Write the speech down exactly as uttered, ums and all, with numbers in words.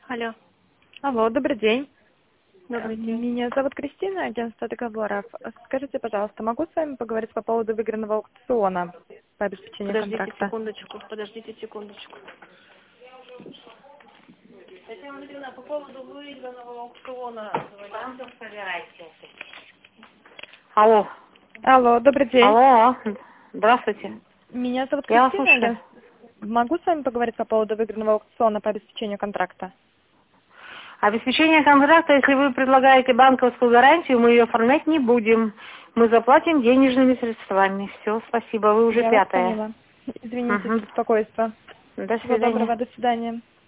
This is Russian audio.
Алло. Алло, добрый день. Добрый день. Меня зовут Кристина, агентство договоров. Скажите, пожалуйста, могу с вами поговорить по поводу выигранного аукциона по обеспечению Подождите контракта? секундочку, подождите секундочку. Татьяна Владимировна, по поводу выигранного аукциона. Банков собирайте. Алло. Алло, добрый день. Алло. Здравствуйте. Меня зовут Я вас Кристина, слушаю. агентство... Могу с вами поговорить по поводу выигранного аукциона по обеспечению контракта? Обеспечение контракта, если вы предлагаете банковскую гарантию, мы ее оформлять не будем. Мы заплатим денежными средствами. Все, спасибо. Вы уже Я вас пятая. поняла. Извините за Угу. беспокойство. До Всего свидания. доброго, до свидания.